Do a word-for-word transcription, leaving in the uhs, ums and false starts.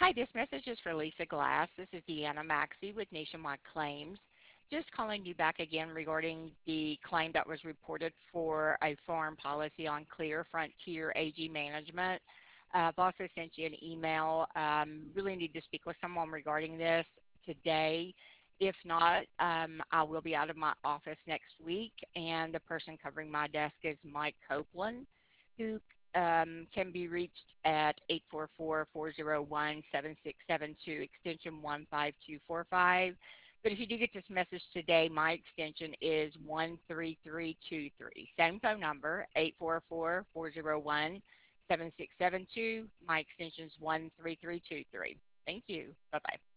Hi, this message is for Lisa Glass. This is Deanna Maxey with Nationwide Claims. Just calling you back again regarding the claim that was reported for a foreign policy on Clear Frontier A G Management. Uh, I've also sent you an email. Um, really need to speak with someone regarding this today. If not, um, I will be out of my office next week, and the person covering my desk is Mike Copeland, who um, can be reached at eight four four, four zero one, seven six seven two, extension one five two four five. But if you do get this message today, my extension is one three three two three. Same phone number, eight four four, four zero one, seven six seven two. My extension is one three three two three. Thank you. Bye-bye.